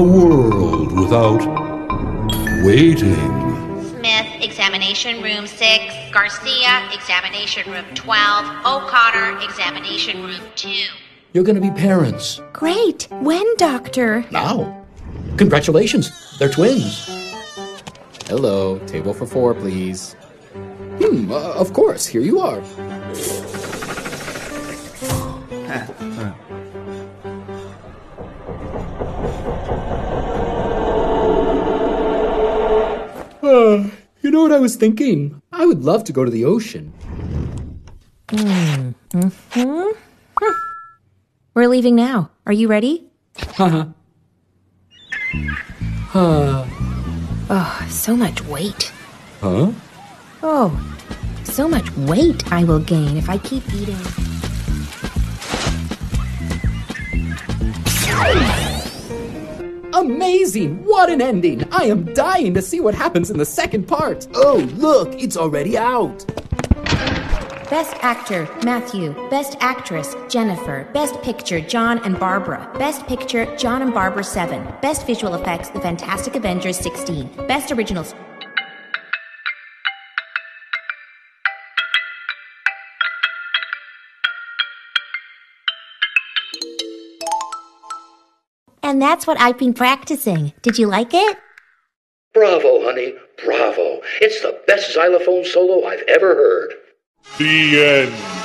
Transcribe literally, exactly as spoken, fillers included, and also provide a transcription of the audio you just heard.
world without waiting. Smith, examination room six. Garcia, examination room twelve. O'Connor, examination room two. You're gonna be parents. Great. When, Doctor? Now. Congratulations. They're twins. Hello, table for four, please. Hmm, uh, of course. Here you are. Uh, you know what I was thinking? I would love to go to the ocean. Mm. Mm-hmm. Huh. We're leaving now. Are you ready? Haha. Huh. Oh, so much weight. Huh? Oh, so much weight I will gain if I keep eating. Amazing! What an ending! I am dying to see what happens in the second part. Oh, look, it's already out. Best Actor, Matthew. Best Actress, Jennifer. Best Picture, John and Barbara. Best Picture, John and Barbara seven. Best Visual Effects, The Fantastic Avengers sixteen. Best Originals. And that's what I've been practicing. Did you like it? Bravo, honey, bravo. It's the best xylophone solo I've ever heard. The end.